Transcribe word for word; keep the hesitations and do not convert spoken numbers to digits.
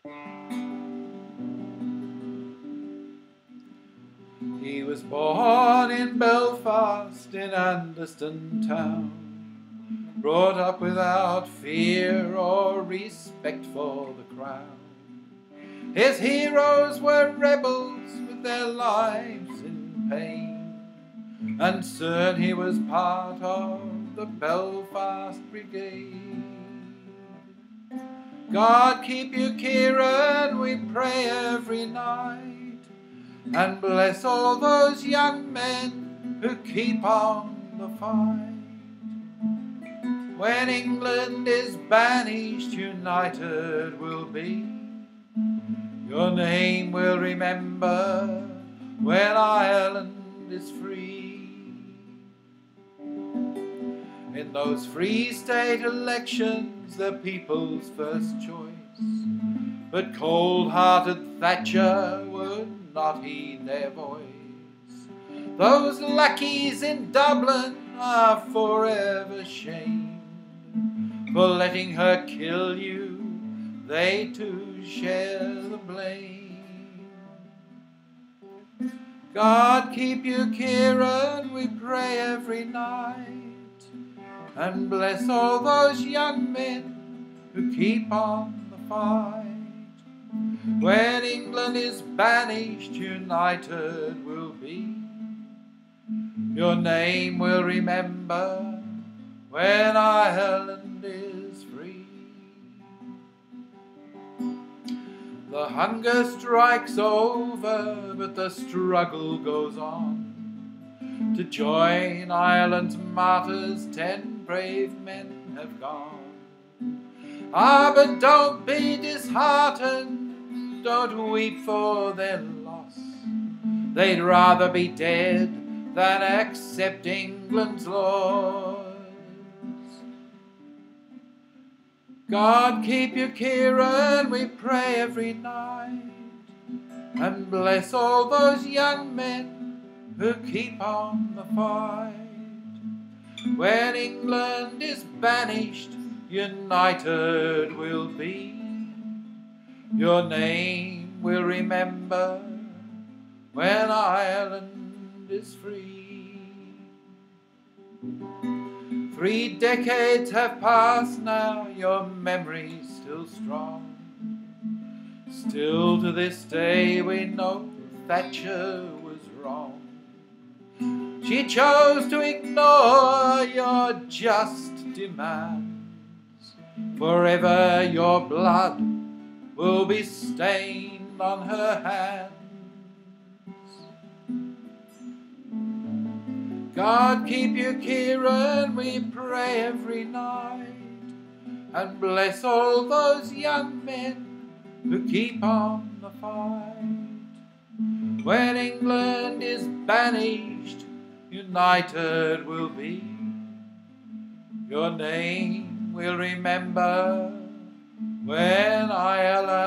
He was born in Belfast in Anderston town, brought up without fear or respect for the crown. His heroes were rebels with their lives in pain, and soon he was part of the Belfast Brigade. God keep you, Kieran, we pray every night, and bless all those young men who keep on the fight. When England is banished, united we'll be. Your name we'll remember when Ireland is free. In those Free State elections, the people's first choice, but cold-hearted Thatcher would not heed their voice. Those lackeys in Dublin are forever shamed for letting her kill you. They too share the blame. God keep you, Kieran, we pray every night, and bless all those young men who keep on the fight. When England is banished, united we'll be. Your name we'll remember when Ireland is free. The hunger strike's over, but the struggle goes on. To join Ireland's martyrs, ten brave men have gone. Ah, but don't be disheartened, don't weep for their loss. They'd rather be dead than accept England's laws. God keep you, Kieran, we pray every night, and bless all those young men who keep on the fight. When England is banished, united we'll be. Your name we'll remember when Ireland is free. Three decades have passed now, your memory's still strong. Still to this day we know Thatcher was wrong. She chose to ignore your just demands. Forever your blood will be stained on her hands. God keep you, Kieran, we pray every night, and bless all those young men who keep on the fight. When England is banished, united we'll be. Your name we'll remember when Ireland